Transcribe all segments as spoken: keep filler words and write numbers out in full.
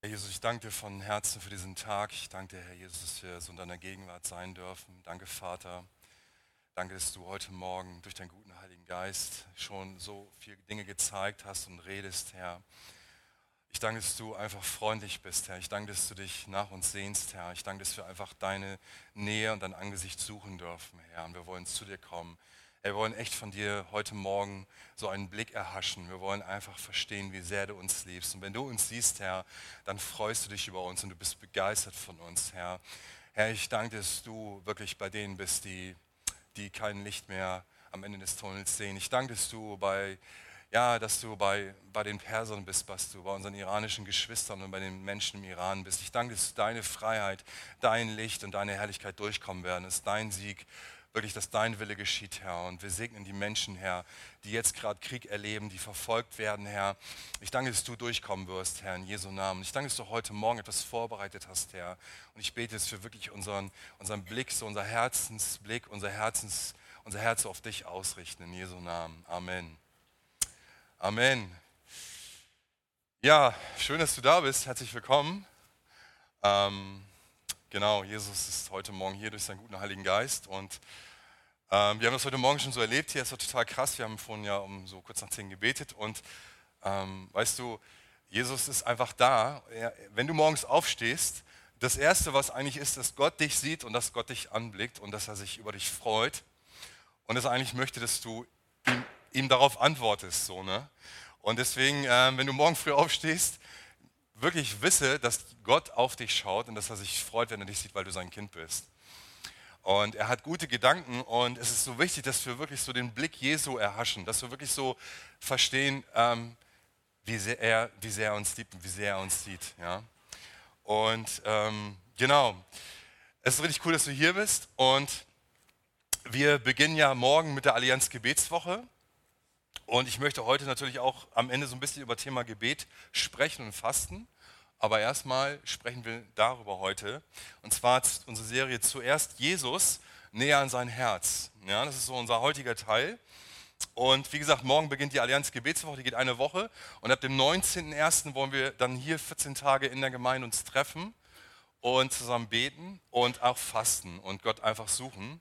Herr Jesus, ich danke dir von Herzen für diesen Tag. Ich danke dir, Herr Jesus, dass wir so in deiner Gegenwart sein dürfen. Danke, Vater. Danke, dass du heute Morgen durch deinen guten Heiligen Geist schon so viele Dinge gezeigt hast und redest, Herr. Ich danke, dass du einfach freundlich bist, Herr. Ich danke, dass du dich nach uns sehnst, Herr. Ich danke, dass wir einfach deine Nähe und dein Angesicht suchen dürfen, Herr. Und wir wollen zu dir kommen. Herr, wir wollen echt von dir heute Morgen so einen Blick erhaschen. Wir wollen einfach verstehen, wie sehr du uns liebst. Und wenn du uns siehst, Herr, dann freust du dich über uns und du bist begeistert von uns, Herr. Herr, ich danke, dass du wirklich bei denen bist, die, die kein Licht mehr am Ende des Tunnels sehen. Ich danke, dass du bei ja, dass du bei, bei den Persern bist, dass du bei unseren iranischen Geschwistern und bei den Menschen im Iran bist. Ich danke, dass deine Freiheit, dein Licht und deine Herrlichkeit durchkommen werden, dass dein Sieg, wirklich, dass dein Wille geschieht, Herr. Und wir segnen die Menschen, Herr, die jetzt gerade Krieg erleben, die verfolgt werden, Herr. Ich danke, dass du durchkommen wirst, Herr, in Jesu Namen. Ich danke, dass du heute Morgen etwas vorbereitet hast, Herr. Und ich bete, dass wir wirklich unseren, unseren Blick, so unser Herzensblick, unser, Herzens, unser Herz auf dich ausrichten, in Jesu Namen. Amen. Amen. Ja, schön, dass du da bist. Herzlich willkommen. Ähm, genau, Jesus ist heute Morgen hier durch seinen guten Heiligen Geist und ähm, wir haben das heute Morgen schon so erlebt. Hier ist doch total krass. Wir haben vorhin ja um so kurz nach zehn gebetet und ähm, weißt du, Jesus ist einfach da. Er, wenn du morgens aufstehst, das Erste, was eigentlich ist, dass Gott dich sieht und dass Gott dich anblickt und dass er sich über dich freut und dass er eigentlich möchte, dass du ihm ihm darauf antwortest. So, ne? Und deswegen, äh, wenn du morgen früh aufstehst, wirklich wisse, dass Gott auf dich schaut und dass er sich freut, wenn er dich sieht, weil du sein Kind bist. Und er hat gute Gedanken und es ist so wichtig, dass wir wirklich so den Blick Jesu erhaschen, dass wir wirklich so verstehen, ähm, wie, sehr er, wie sehr er uns liebt und wie sehr er uns sieht. Ja? Und ähm, genau, es ist richtig cool, dass du hier bist und wir beginnen ja morgen mit der Allianz Gebetswoche. Und ich möchte heute natürlich auch am Ende so ein bisschen über Thema Gebet sprechen und Fasten. Aber erstmal sprechen wir darüber heute. Und zwar unsere Serie Zuerst Jesus, näher an sein Herz. Ja, das ist so unser heutiger Teil. Und wie gesagt, morgen beginnt die Allianz Gebetswoche, die geht eine Woche. Und ab dem neunzehnten ersten wollen wir dann hier vierzehn Tage in der Gemeinde uns treffen und zusammen beten und auch fasten und Gott einfach suchen.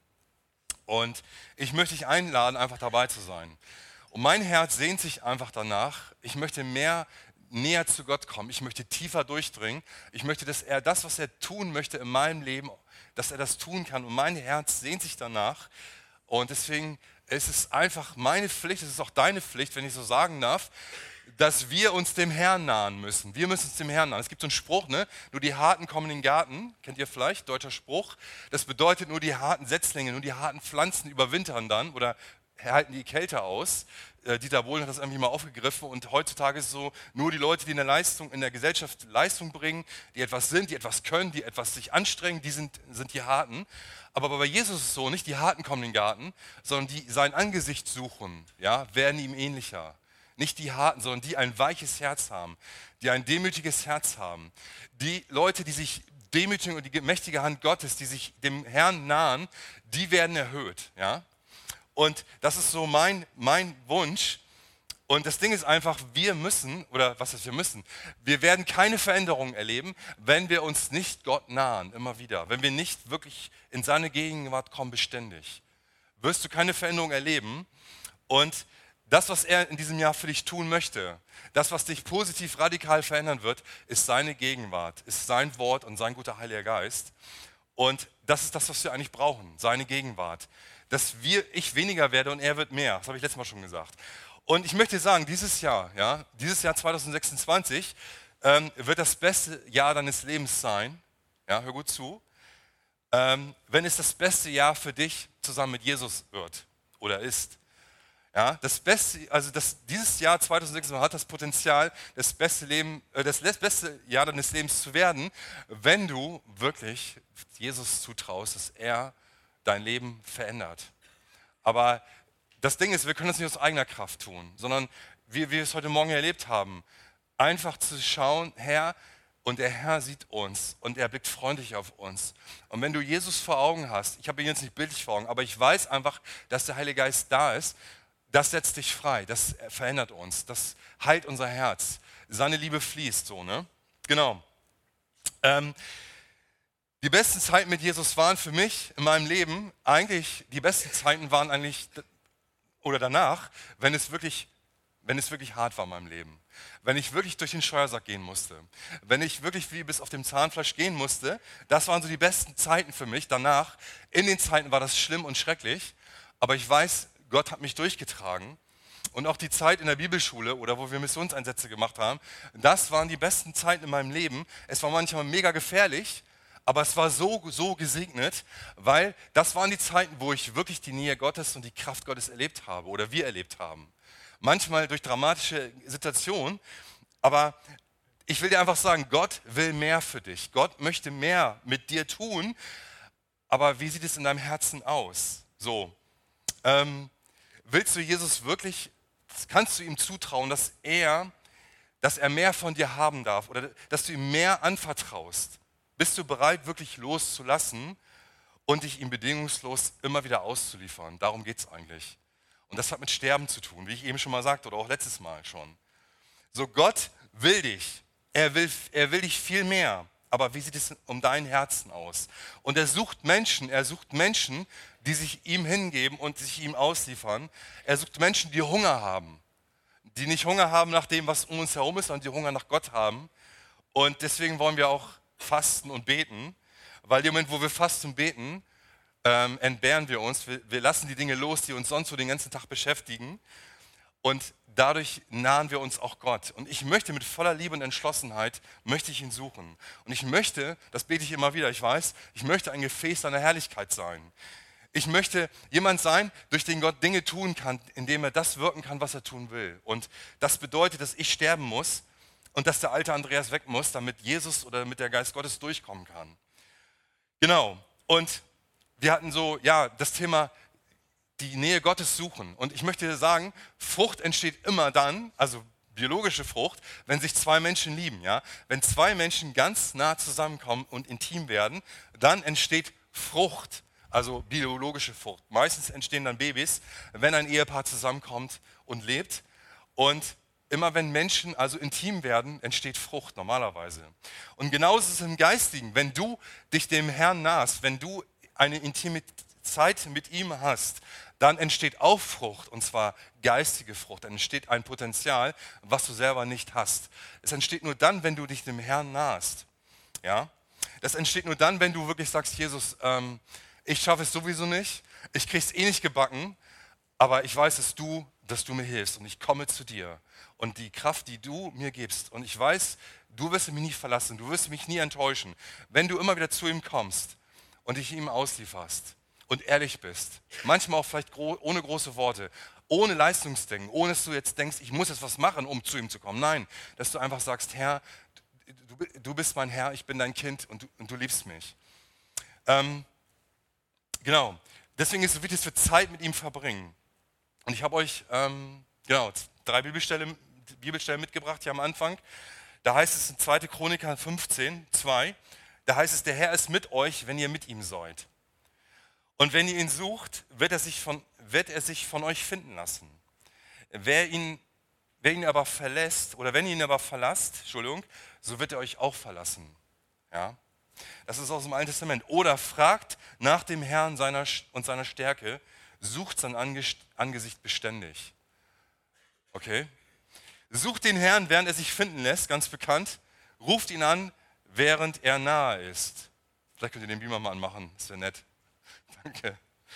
Und ich möchte dich einladen, einfach dabei zu sein. Und mein Herz sehnt sich einfach danach, ich möchte mehr näher zu Gott kommen, ich möchte tiefer durchdringen, ich möchte, dass er das, was er tun möchte in meinem Leben, dass er das tun kann. Und mein Herz sehnt sich danach und deswegen ist es einfach meine Pflicht, es ist auch deine Pflicht, wenn ich so sagen darf, dass wir uns dem Herrn nahen müssen. Wir müssen uns dem Herrn nahen. Es gibt so einen Spruch, ne? Nur die Harten kommen in den Garten, kennt ihr vielleicht, deutscher Spruch. Das bedeutet, nur die harten Setzlinge, nur die harten Pflanzen überwintern dann oder halten die Kälte aus. Äh, Dieter Bohlen hat das irgendwie mal aufgegriffen und heutzutage ist es so, nur die Leute, die in der Leistung, in der Gesellschaft Leistung bringen, die etwas sind, die etwas können, die etwas sich anstrengen, die sind, sind die Harten. Aber bei Jesus ist es so, nicht die Harten kommen in den Garten, sondern die sein Angesicht suchen, ja, werden ihm ähnlicher. Nicht die Harten, sondern die ein weiches Herz haben, die ein demütiges Herz haben. Die Leute, die sich demütigen und die mächtige Hand Gottes, die sich dem Herrn nahen, die werden erhöht, ja. Und das ist so mein, mein Wunsch. Und das Ding ist einfach, wir müssen, oder was ist wir müssen, wir werden keine Veränderungen erleben, wenn wir uns nicht Gott nahen, immer wieder. Wenn wir nicht wirklich in seine Gegenwart kommen, beständig. Wirst du keine Veränderung erleben. Und das, was er in diesem Jahr für dich tun möchte, das, was dich positiv, radikal verändern wird, ist seine Gegenwart, ist sein Wort und sein guter Heiliger Geist. Und das ist das, was wir eigentlich brauchen, seine Gegenwart. Dass wir, ich weniger werde und er wird mehr. Das habe ich letztes Mal schon gesagt. Und ich möchte sagen, dieses Jahr, ja, dieses Jahr zwanzig sechsundzwanzig ähm, wird das beste Jahr deines Lebens sein. Ja, hör gut zu. Ähm, wenn es das beste Jahr für dich zusammen mit Jesus wird oder ist. Ja, das beste, also das, dieses Jahr zwanzig sechsundzwanzig hat das Potenzial, das beste, Leben, äh, das beste Jahr deines Lebens zu werden, wenn du wirklich Jesus zutraust, dass er dein Leben verändert. Aber das Ding ist, wir können das nicht aus eigener Kraft tun, sondern wie wir es heute Morgen erlebt haben, einfach zu schauen, Herr, und der Herr sieht uns und er blickt freundlich auf uns. Und wenn du Jesus vor Augen hast, ich habe ihn jetzt nicht bildlich vor Augen, aber ich weiß einfach, dass der Heilige Geist da ist, das setzt dich frei, das verändert uns, das heilt unser Herz. Seine Liebe fließt so, ne? Genau. Ähm, die besten Zeiten mit Jesus waren für mich in meinem Leben, eigentlich, die besten Zeiten waren eigentlich, oder danach, wenn es wirklich, wenn es wirklich hart war in meinem Leben. Wenn ich wirklich durch den Steuersack gehen musste. Wenn ich wirklich wie bis auf dem Zahnfleisch gehen musste, das waren so die besten Zeiten für mich. Danach, in den Zeiten war das schlimm und schrecklich, aber ich weiß, Gott hat mich durchgetragen. Und auch die Zeit in der Bibelschule oder wo wir Missionseinsätze gemacht haben, das waren die besten Zeiten in meinem Leben. Es war manchmal mega gefährlich, aber es war so, so gesegnet, weil das waren die Zeiten, wo ich wirklich die Nähe Gottes und die Kraft Gottes erlebt habe oder wir erlebt haben. Manchmal durch dramatische Situationen, aber ich will dir einfach sagen, Gott will mehr für dich. Gott möchte mehr mit dir tun, aber wie sieht es in deinem Herzen aus? So, ähm, willst du Jesus wirklich, kannst du ihm zutrauen, dass er, dass er mehr von dir haben darf oder dass du ihm mehr anvertraust? Bist du bereit, wirklich loszulassen und dich ihm bedingungslos immer wieder auszuliefern? Darum geht es eigentlich. Und das hat mit Sterben zu tun, wie ich eben schon mal sagte oder auch letztes Mal schon. So, Gott will dich. Er will, er will dich viel mehr. Aber wie sieht es um dein Herzen aus? Und er sucht Menschen, er sucht Menschen, die sich ihm hingeben und sich ihm ausliefern. Er sucht Menschen, die Hunger haben. Die nicht Hunger haben nach dem, was um uns herum ist, sondern die Hunger nach Gott haben. Und deswegen wollen wir auch fasten und beten, weil im Moment, wo wir fasten und beten, ähm, entbehren wir uns, wir, wir lassen die Dinge los, die uns sonst so den ganzen Tag beschäftigen und dadurch nahen wir uns auch Gott. Und ich möchte mit voller Liebe und Entschlossenheit, möchte ich ihn suchen. Und ich möchte, das bete ich immer wieder, ich weiß, ich möchte ein Gefäß seiner Herrlichkeit sein. Ich möchte jemand sein, durch den Gott Dinge tun kann, indem er das wirken kann, was er tun will. Und das bedeutet, dass ich sterben muss, und dass der alte Andreas weg muss, damit Jesus oder damit der Geist Gottes durchkommen kann. Genau. Und wir hatten so, ja, das Thema, die Nähe Gottes suchen. Und ich möchte dir sagen, Frucht entsteht immer dann, also biologische Frucht, wenn sich zwei Menschen lieben. Ja? Wenn zwei Menschen ganz nah zusammenkommen und intim werden, dann entsteht Frucht, also biologische Frucht. Meistens entstehen dann Babys, wenn ein Ehepaar zusammenkommt und lebt. Und immer wenn Menschen also intim werden, entsteht Frucht normalerweise. Und genauso ist es im Geistigen. Wenn du dich dem Herrn nahst, wenn du eine intime Zeit mit ihm hast, dann entsteht auch Frucht, und zwar geistige Frucht. Dann entsteht ein Potenzial, was du selber nicht hast. Es entsteht nur dann, wenn du dich dem Herrn nahst. Ja? Das entsteht nur dann, wenn du wirklich sagst, Jesus, ähm, ich schaffe es sowieso nicht, ich kriege es eh nicht gebacken, aber ich weiß, dass du, dass du mir hilfst und ich komme zu dir. Und die Kraft, die du mir gibst, und ich weiß, du wirst mich nie verlassen, du wirst mich nie enttäuschen, wenn du immer wieder zu ihm kommst und dich ihm auslieferst und ehrlich bist, manchmal auch vielleicht gro- ohne große Worte, ohne Leistungsdenken, ohne dass du jetzt denkst, ich muss jetzt was machen, um zu ihm zu kommen. Nein, dass du einfach sagst, Herr, du, du bist mein Herr, ich bin dein Kind und du, und du liebst mich. Ähm, genau, deswegen ist es so wichtig, dass wir Zeit mit ihm verbringen. Und ich habe euch ähm, genau, drei Bibelstellen, Bibelstellen mitgebracht hier am Anfang. Da heißt es in zweiter Chroniker fünfzehn, zwei, da heißt es, der Herr ist mit euch, wenn ihr mit ihm seid. Und wenn ihr ihn sucht, wird er sich von, wird er sich von euch finden lassen. Wer ihn, wer ihn aber verlässt, oder wenn ihr ihn aber verlasst, Entschuldigung, so wird er euch auch verlassen. Ja? Das ist aus dem Alten Testament. Oder fragt nach dem Herrn seiner, und seiner Stärke, sucht sein Angesicht beständig. Okay? Sucht den Herrn, während er sich finden lässt, ganz bekannt. Ruft ihn an, während er nahe ist. Vielleicht könnt ihr den Beamer mal anmachen, das wäre nett. Danke.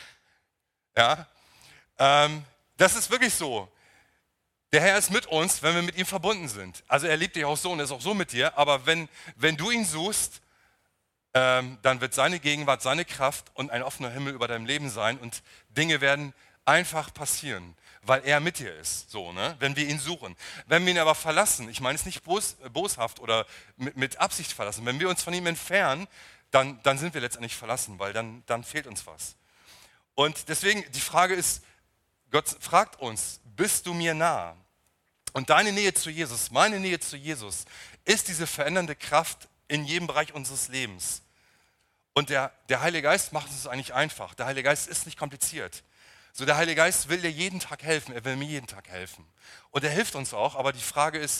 Ja, ähm, das ist wirklich so. Der Herr ist mit uns, wenn wir mit ihm verbunden sind. Also er liebt dich auch so und er ist auch so mit dir. Aber wenn, wenn du ihn suchst, ähm, dann wird seine Gegenwart, seine Kraft und ein offener Himmel über deinem Leben sein und Dinge werden einfach passieren, weil er mit dir ist, so, ne? Wenn wir ihn suchen. Wenn wir ihn aber verlassen, ich meine es nicht bos, boshaft oder mit, mit Absicht verlassen, wenn wir uns von ihm entfernen, dann, dann sind wir letztendlich verlassen, weil dann, dann fehlt uns was. Und deswegen, die Frage ist, Gott fragt uns, bist du mir nah? Und deine Nähe zu Jesus, meine Nähe zu Jesus, ist diese verändernde Kraft in jedem Bereich unseres Lebens. Und der, der Heilige Geist macht es eigentlich einfach. Der Heilige Geist ist nicht kompliziert. So, der Heilige Geist will dir jeden Tag helfen, er will mir jeden Tag helfen. Und er hilft uns auch, aber die Frage ist,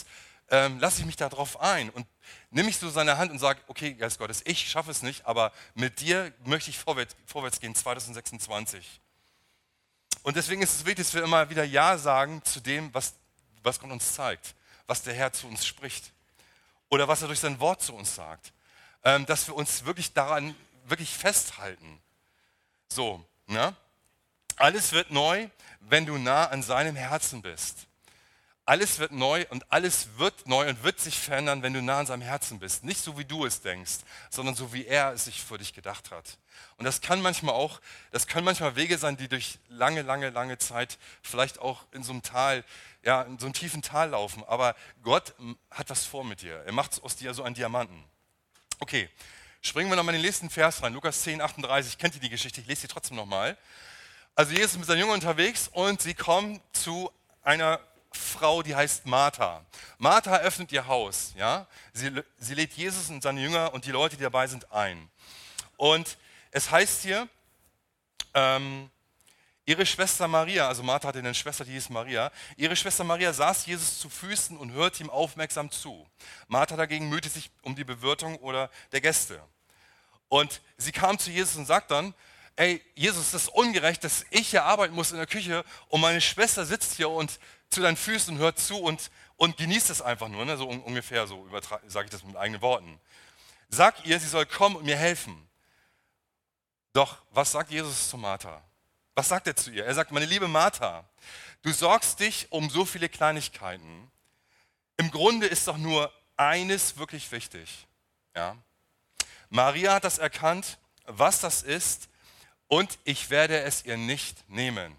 ähm, lasse ich mich darauf ein und nehme ich so seine Hand und sage, okay, Geist Gottes, ich schaffe es nicht, aber mit dir möchte ich vorwärts, vorwärts gehen, zwanzig sechsundzwanzig. Und deswegen ist es wichtig, dass wir immer wieder Ja sagen zu dem, was, was Gott uns zeigt, was der Herr zu uns spricht oder was er durch sein Wort zu uns sagt. Ähm, dass wir uns wirklich daran wirklich festhalten. So, ne? Alles wird neu, wenn du nah an seinem Herzen bist. Alles wird neu und alles wird neu und wird sich verändern, wenn du nah an seinem Herzen bist. Nicht so, wie du es denkst, sondern so, wie er es sich für dich gedacht hat. Und das kann manchmal auch, das können manchmal Wege sein, die durch lange, lange, lange Zeit vielleicht auch in so einem Tal, ja, in so einem tiefen Tal laufen. Aber Gott hat was vor mit dir. Er macht aus dir so einen Diamanten. Okay, springen wir nochmal in den nächsten Vers rein. Lukas zehn, achtunddreißig, kennt ihr die Geschichte? Ich lese sie trotzdem nochmal. Also Jesus ist mit seinen Jüngern unterwegs und sie kommen zu einer Frau, die heißt Martha. Martha öffnet ihr Haus. Ja? Sie, sie lädt Jesus und seine Jünger und die Leute, die dabei sind, ein. Und es heißt hier, ähm, ihre Schwester Maria, also Martha hatte eine Schwester, die hieß Maria, ihre Schwester Maria saß Jesus zu Füßen und hörte ihm aufmerksam zu. Martha dagegen mühte sich um die Bewirtung oder der Gäste. Und sie kam zu Jesus und sagt dann, ey, Jesus, das ist ungerecht, dass ich hier arbeiten muss in der Küche und meine Schwester sitzt hier und zu deinen Füßen und hört zu und, und genießt es einfach nur, ne? So un- ungefähr, so sage ich das mit eigenen Worten. Sag ihr, sie soll kommen und mir helfen. Doch, was sagt Jesus zu Martha? Was sagt er zu ihr? Er sagt, meine liebe Martha, du sorgst dich um so viele Kleinigkeiten. Im Grunde ist doch nur eines wirklich wichtig. Ja? Maria hat das erkannt, was das ist, und ich werde es ihr nicht nehmen.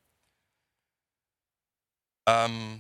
Ähm,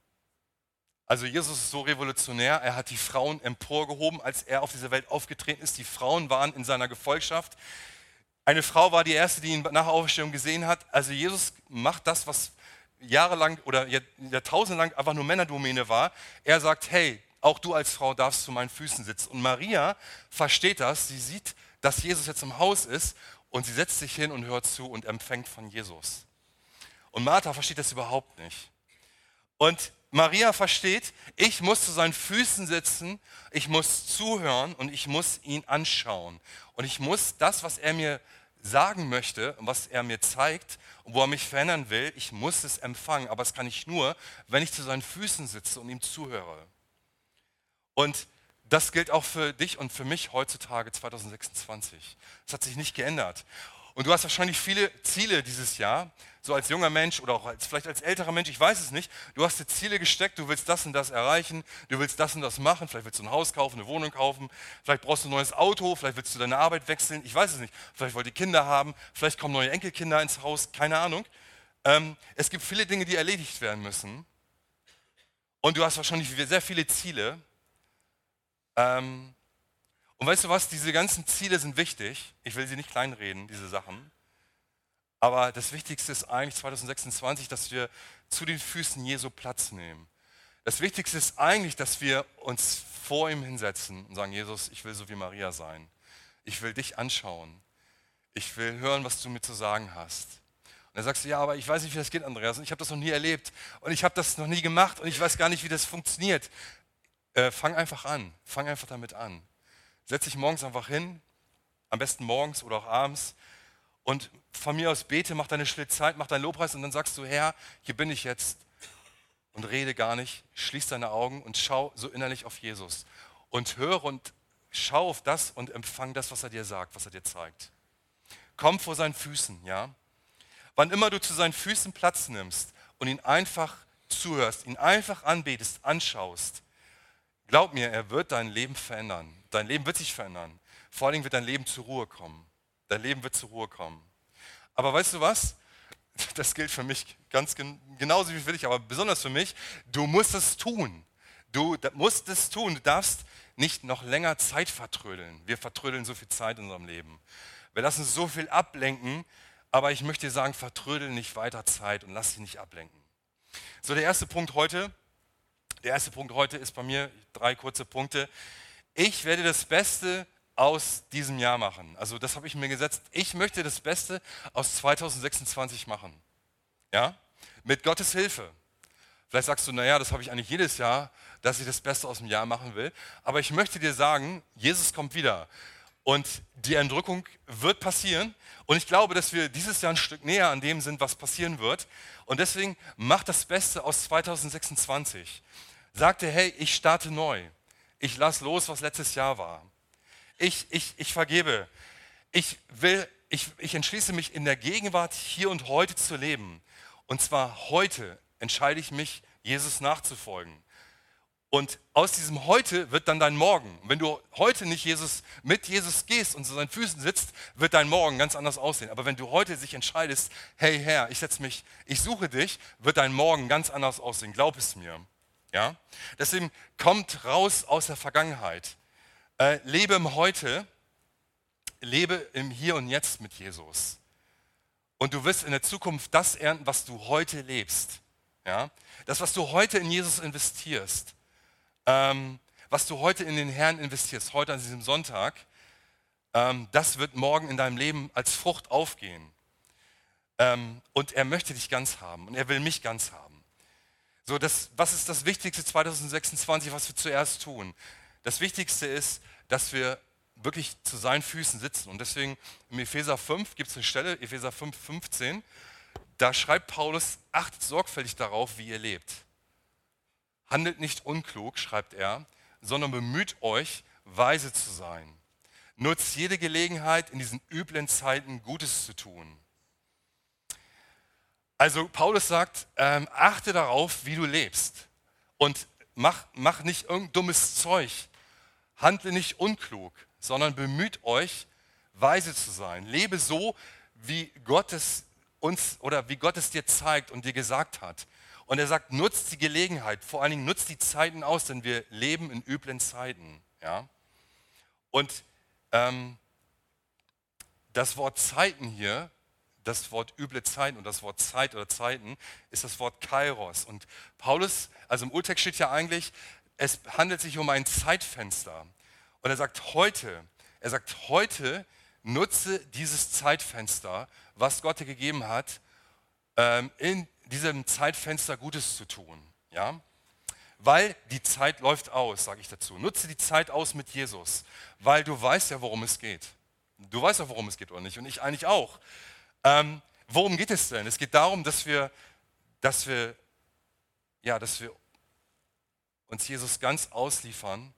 also Jesus ist so revolutionär, er hat die Frauen emporgehoben, als er auf diese Welt aufgetreten ist. Die Frauen waren in seiner Gefolgschaft. Eine Frau war die erste, die ihn nach Auferstehung gesehen hat. Also Jesus macht das, was jahrelang oder jahrtausendlang einfach nur Männerdomäne war. Er sagt, hey, auch du als Frau darfst zu meinen Füßen sitzen. Und Maria versteht das, sie sieht, dass Jesus jetzt im Haus ist und sie setzt sich hin und hört zu und empfängt von Jesus. Und Martha versteht das überhaupt nicht. Und Maria versteht, ich muss zu seinen Füßen sitzen, ich muss zuhören und ich muss ihn anschauen. Und ich muss das, was er mir sagen möchte und was er mir zeigt und wo er mich verändern will, ich muss es empfangen. Aber das kann ich nur, wenn ich zu seinen Füßen sitze und ihm zuhöre. Und das gilt auch für dich und für mich heutzutage zwanzig sechsundzwanzig. Das hat sich nicht geändert. Und du hast wahrscheinlich viele Ziele dieses Jahr, so als junger Mensch oder auch als, vielleicht als älterer Mensch, ich weiß es nicht. Du hast dir Ziele gesteckt, du willst das und das erreichen, du willst das und das machen, vielleicht willst du ein Haus kaufen, eine Wohnung kaufen, vielleicht brauchst du ein neues Auto, vielleicht willst du deine Arbeit wechseln, ich weiß es nicht. Vielleicht wollt ihr Kinder haben, vielleicht kommen neue Enkelkinder ins Haus, keine Ahnung. Ähm, es gibt viele Dinge, die erledigt werden müssen. Und du hast wahrscheinlich sehr viele Ziele. Ähm, und weißt du was, diese ganzen Ziele sind wichtig. Ich will sie nicht kleinreden, diese Sachen. Aber das Wichtigste ist eigentlich zwanzig sechsundzwanzig, dass wir zu den Füßen Jesu Platz nehmen. Das Wichtigste ist eigentlich, dass wir uns vor ihm hinsetzen und sagen, Jesus, ich will so wie Maria sein. Ich will dich anschauen. Ich will hören, was du mir zu sagen hast. Und dann sagst du, ja, aber ich weiß nicht, wie das geht, Andreas. Und ich habe das noch nie erlebt. Und ich habe das noch nie gemacht. Und ich weiß gar nicht, wie das funktioniert. Äh, fang einfach an. Fang einfach damit an. Setz dich morgens einfach hin. Am besten morgens oder auch abends. Und von mir aus bete, mach deine stille Zeit, mach deinen Lobpreis und dann sagst du, Herr, hier bin ich jetzt und rede gar nicht, schließ deine Augen und schau so innerlich auf Jesus und höre und schau auf das und empfang das, was er dir sagt, was er dir zeigt. Komm vor seinen Füßen, ja. Wann immer du zu seinen Füßen Platz nimmst und ihn einfach zuhörst, ihn einfach anbetest, anschaust, glaub mir, er wird dein Leben verändern. Dein Leben wird sich verändern. Vor allen Dingen wird dein Leben zur Ruhe kommen. Dein Leben wird zur Ruhe kommen. Aber weißt du was? Das gilt für mich ganz gen- genauso wie für dich, aber besonders für mich. Du musst es tun. Du da- musst es tun. Du darfst nicht noch länger Zeit vertrödeln. Wir vertrödeln so viel Zeit in unserem Leben. Wir lassen so viel ablenken, aber ich möchte dir sagen, vertrödel nicht weiter Zeit und lass dich nicht ablenken. So, der erste Punkt heute, der erste Punkt heute ist bei mir, drei kurze Punkte. Ich werde das Beste aus diesem Jahr machen. Also das habe ich mir gesetzt. Ich möchte das Beste aus zwanzig sechsundzwanzig machen. Ja? Mit Gottes Hilfe. Vielleicht sagst du, naja, das habe ich eigentlich jedes Jahr, dass ich das Beste aus dem Jahr machen will. Aber ich möchte dir sagen, Jesus kommt wieder. Und die Entrückung wird passieren. Und ich glaube, dass wir dieses Jahr ein Stück näher an dem sind, was passieren wird. Und deswegen mach das Beste aus zweitausendsechsundzwanzig. Sag dir, hey, ich starte neu. Ich lasse los, was letztes Jahr war. Ich, ich, ich vergebe. Ich, will, ich, ich entschließe mich in der Gegenwart hier und heute zu leben. Und zwar heute entscheide ich mich, Jesus nachzufolgen. Und aus diesem Heute wird dann dein Morgen. Wenn du heute nicht Jesus, mit Jesus gehst und zu seinen Füßen sitzt, wird dein Morgen ganz anders aussehen. Aber wenn du heute dich entscheidest, hey Herr, ich setze mich, ich suche dich, wird dein Morgen ganz anders aussehen. Glaub es mir. Ja? Deswegen kommt raus aus der Vergangenheit. Äh, lebe im Heute, lebe im Hier und Jetzt mit Jesus. Und du wirst in der Zukunft das ernten, was du heute lebst. Ja? Das, was du heute in Jesus investierst. Ähm, was du heute in den Herrn investierst, heute an diesem Sonntag, ähm, das wird morgen in deinem Leben als Frucht aufgehen. Ähm, und er möchte dich ganz haben und er will mich ganz haben. So, das, was ist das Wichtigste zweitausendsechsundzwanzig, was wir zuerst tun? Das Wichtigste ist, dass wir wirklich zu seinen Füßen sitzen. Und deswegen im Epheser fünf gibt es eine Stelle, Epheser fünf, fünfzehn, da schreibt Paulus, achtet sorgfältig darauf, wie ihr lebt. Handelt nicht unklug, schreibt er, sondern bemüht euch, weise zu sein. Nutzt jede Gelegenheit, in diesen üblen Zeiten Gutes zu tun. Also Paulus sagt, ähm, achte darauf, wie du lebst. Und mach, mach nicht irgendein dummes Zeug. Handle nicht unklug, sondern bemüht euch, weise zu sein. Lebe so, wie Gott es uns oder wie Gott es dir zeigt und dir gesagt hat. Und er sagt, nutzt die Gelegenheit, vor allen Dingen nutzt die Zeiten aus, denn wir leben in üblen Zeiten. Ja? Und ähm, das Wort Zeiten hier, das Wort üble Zeiten und das Wort Zeit oder Zeiten, ist das Wort Kairos. Und Paulus, also im Urtext steht ja eigentlich, es handelt sich um ein Zeitfenster. Und er sagt heute, er sagt heute, nutze dieses Zeitfenster, was Gott dir gegeben hat, ähm, in diesem Zeitfenster Gutes zu tun, ja? Weil die Zeit läuft aus, sage ich dazu. Nutze die Zeit aus mit Jesus, weil du weißt ja, worum es geht. Du weißt ja, worum es geht oder nicht und ich eigentlich auch. Ähm, worum geht es denn? Es geht darum, dass wir, dass wir, ja, dass wir uns Jesus ganz ausliefern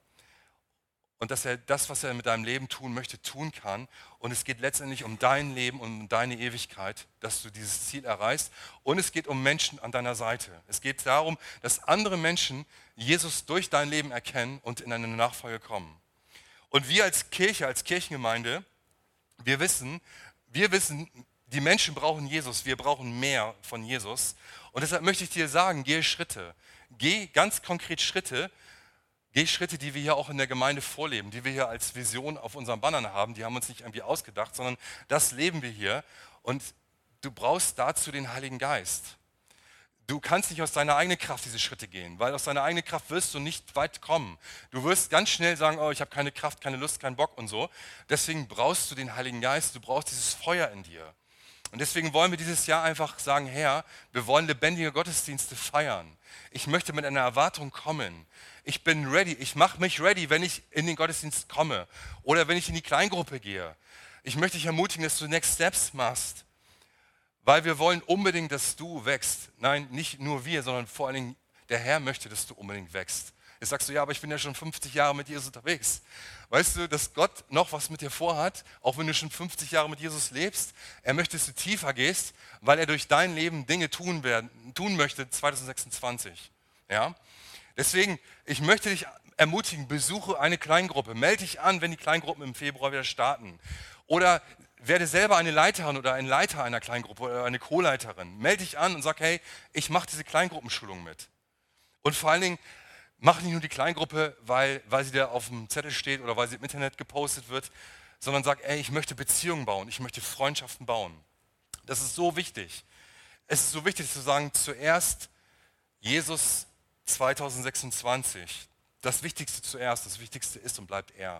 und dass er das, was er mit deinem Leben tun möchte, tun kann. Und es geht letztendlich um dein Leben und um deine Ewigkeit, dass du dieses Ziel erreichst. Und es geht um Menschen an deiner Seite. Es geht darum, dass andere Menschen Jesus durch dein Leben erkennen und in eine Nachfolge kommen. Und wir als Kirche, als Kirchengemeinde, wir wissen, wir wissen, die Menschen brauchen Jesus, wir brauchen mehr von Jesus. Und deshalb möchte ich dir sagen, gehe Schritte. Geh ganz konkret Schritte, Geh Schritte, die wir hier auch in der Gemeinde vorleben, die wir hier als Vision auf unseren Bannern haben, die haben uns nicht irgendwie ausgedacht, sondern das leben wir hier. Und du brauchst dazu den Heiligen Geist. Du kannst nicht aus deiner eigenen Kraft diese Schritte gehen, weil aus deiner eigenen Kraft wirst du nicht weit kommen. Du wirst ganz schnell sagen, oh, ich habe keine Kraft, keine Lust, keinen Bock und so. Deswegen brauchst du den Heiligen Geist, du brauchst dieses Feuer in dir. Und deswegen wollen wir dieses Jahr einfach sagen, Herr, wir wollen lebendige Gottesdienste feiern. Ich möchte mit einer Erwartung kommen. Ich bin ready, ich mache mich ready, wenn ich in den Gottesdienst komme oder wenn ich in die Kleingruppe gehe. Ich möchte dich ermutigen, dass du Next Steps machst, weil wir wollen unbedingt, dass du wächst. Nein, nicht nur wir, sondern vor allen Dingen der Herr möchte, dass du unbedingt wächst. Jetzt sagst du, ja, aber ich bin ja schon fünfzig Jahre mit Jesus unterwegs. Weißt du, dass Gott noch was mit dir vorhat, auch wenn du schon fünfzig Jahre mit Jesus lebst? Er möchte, dass du tiefer gehst, weil er durch dein Leben Dinge tun, werden, tun möchte zweitausendsechsundzwanzig. Ja? Deswegen, ich möchte dich ermutigen, besuche eine Kleingruppe. Melde dich an, wenn die Kleingruppen im Februar wieder starten. Oder werde selber eine Leiterin oder ein Leiter einer Kleingruppe oder eine Co-Leiterin. Melde dich an und sag, hey, ich mache diese Kleingruppenschulung mit. Und vor allen Dingen, mach nicht nur die Kleingruppe, weil, weil sie da auf dem Zettel steht oder weil sie im Internet gepostet wird, sondern sag, ey, ich möchte Beziehungen bauen, ich möchte Freundschaften bauen. Das ist so wichtig. Es ist so wichtig zu sagen, zuerst Jesus zweitausendsechsundzwanzig. Das Wichtigste zuerst, das Wichtigste ist und bleibt er.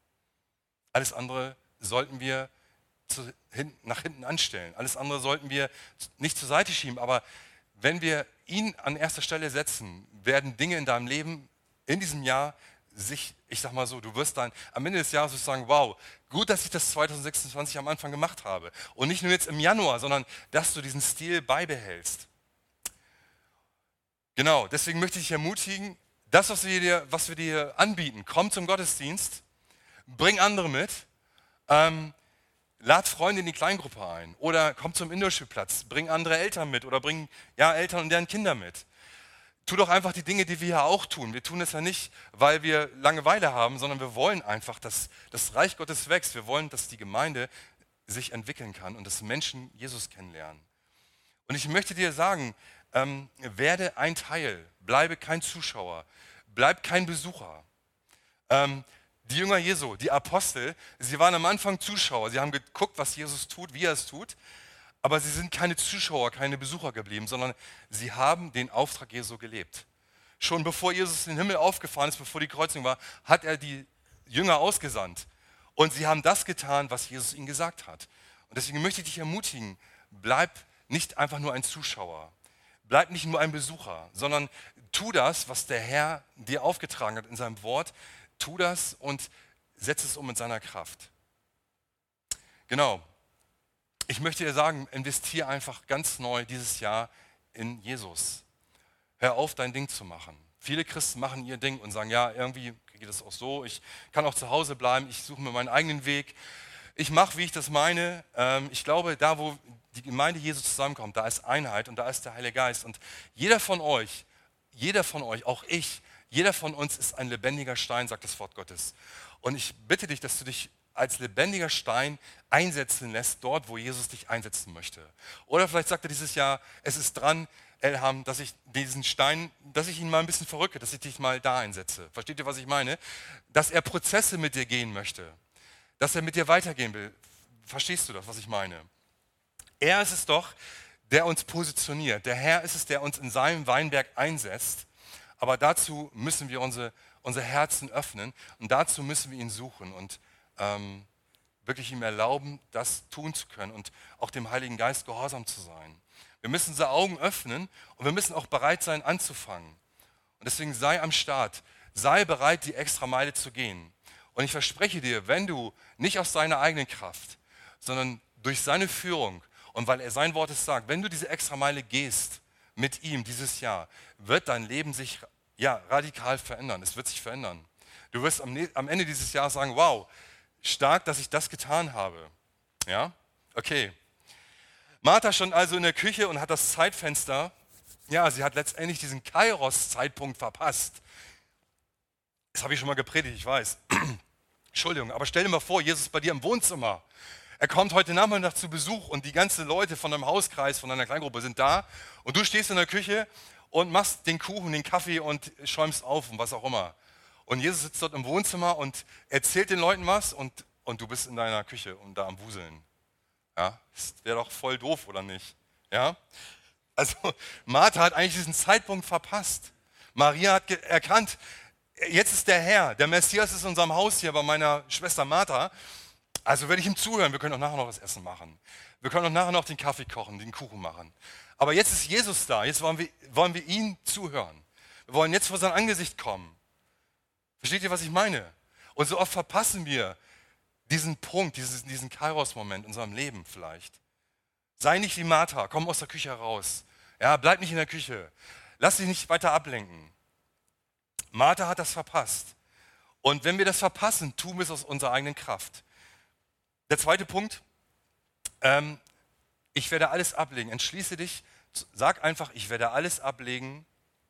Alles andere sollten wir zu, hin, nach hinten anstellen. Alles andere sollten wir nicht zur Seite schieben. Aber wenn wir ihn an erster Stelle setzen, werden Dinge in deinem Leben in diesem Jahr sich, ich sag mal so, du wirst dann am Ende des Jahres sagen, wow, gut, dass ich das zwanzig sechsundzwanzig am Anfang gemacht habe. Und nicht nur jetzt im Januar, sondern dass du diesen Stil beibehältst. Genau, deswegen möchte ich dich ermutigen, das, was wir dir, was wir dir anbieten, komm zum Gottesdienst, bring andere mit, ähm, lad Freunde in die Kleingruppe ein oder komm zum Indoor-Spielplatz, bring andere Eltern mit oder bring ja, Eltern und deren Kinder mit. Tu doch einfach die Dinge, die wir hier auch tun. Wir tun es ja nicht, weil wir Langeweile haben, sondern wir wollen einfach, dass das Reich Gottes wächst. Wir wollen, dass die Gemeinde sich entwickeln kann und dass Menschen Jesus kennenlernen. Und ich möchte dir sagen, ähm, werde ein Teil, bleibe kein Zuschauer, bleib kein Besucher. Ähm, die Jünger Jesu, die Apostel, sie waren am Anfang Zuschauer. Sie haben geguckt, was Jesus tut, wie er es tut. Aber sie sind keine Zuschauer, keine Besucher geblieben, sondern sie haben den Auftrag Jesu gelebt. Schon bevor Jesus in den Himmel aufgefahren ist, bevor die Kreuzung war, hat er die Jünger ausgesandt. Und sie haben das getan, was Jesus ihnen gesagt hat. Und deswegen möchte ich dich ermutigen, bleib nicht einfach nur ein Zuschauer. Bleib nicht nur ein Besucher, sondern tu das, was der Herr dir aufgetragen hat in seinem Wort. Tu das und setz es um mit seiner Kraft. Genau. Ich möchte dir sagen, investiere einfach ganz neu dieses Jahr in Jesus. Hör auf, dein Ding zu machen. Viele Christen machen ihr Ding und sagen, ja, irgendwie geht es auch so. Ich kann auch zu Hause bleiben, ich suche mir meinen eigenen Weg. Ich mache, wie ich das meine. Ich glaube, da, wo die Gemeinde Jesu zusammenkommt, da ist Einheit und da ist der Heilige Geist. Und jeder von euch, jeder von euch, auch ich, jeder von uns ist ein lebendiger Stein, sagt das Wort Gottes. Und ich bitte dich, dass du dich als lebendiger Stein einsetzen lässt, dort, wo Jesus dich einsetzen möchte. Oder vielleicht sagt er dieses Jahr, es ist dran, Elham, dass ich diesen Stein, dass ich ihn mal ein bisschen verrücke, dass ich dich mal da einsetze. Versteht ihr, was ich meine? Dass er Prozesse mit dir gehen möchte. Dass er mit dir weitergehen will. Verstehst du das, was ich meine? Er ist es doch, der uns positioniert. Der Herr ist es, der uns in seinem Weinberg einsetzt. Aber dazu müssen wir unsere, unsere Herzen öffnen und dazu müssen wir ihn suchen und ähm, wirklich ihm erlauben, das tun zu können und auch dem Heiligen Geist gehorsam zu sein. Wir müssen unsere Augen öffnen und wir müssen auch bereit sein, anzufangen. Und deswegen sei am Start, sei bereit, die extra Meile zu gehen. Und ich verspreche dir, wenn du nicht aus deiner eigenen Kraft, sondern durch seine Führung und weil er sein Wort es sagt, wenn du diese extra Meile gehst mit ihm dieses Jahr, wird dein Leben sich ja, radikal verändern. Es wird sich verändern. Du wirst am, am Ende dieses Jahres sagen, wow, stark, dass ich das getan habe. Ja, okay. Martha stand also in der Küche und hat das Zeitfenster, ja, sie hat letztendlich diesen Kairos-Zeitpunkt verpasst. Das habe ich schon mal gepredigt, ich weiß. Entschuldigung, aber stell dir mal vor, Jesus ist bei dir im Wohnzimmer. Er kommt heute Nachmittag zu Besuch und die ganzen Leute von deinem Hauskreis, von deiner Kleingruppe sind da und du stehst in der Küche und machst den Kuchen, den Kaffee und schäumst auf und was auch immer. Und Jesus sitzt dort im Wohnzimmer und erzählt den Leuten was und, und du bist in deiner Küche und da am Wuseln. Ja, das wäre doch voll doof, oder nicht? Ja? Also Martha hat eigentlich diesen Zeitpunkt verpasst. Maria hat erkannt, jetzt ist der Herr, der Messias ist in unserem Haus hier bei meiner Schwester Martha. Also werde ich ihm zuhören, wir können auch nachher noch das Essen machen. Wir können auch nachher noch den Kaffee kochen, den Kuchen machen. Aber jetzt ist Jesus da, jetzt wollen wir, wollen wir ihm zuhören. Wir wollen jetzt vor sein Angesicht kommen. Versteht ihr, was ich meine? Und so oft verpassen wir diesen Punkt, diesen, diesen Kairos-Moment in unserem Leben vielleicht. Sei nicht wie Martha, komm aus der Küche raus. Ja, bleib nicht in der Küche. Lass dich nicht weiter ablenken. Martha hat das verpasst. Und wenn wir das verpassen, tun wir es aus unserer eigenen Kraft. Der zweite Punkt, ähm, ich werde alles ablegen. Entschließe dich, sag einfach, ich werde alles ablegen.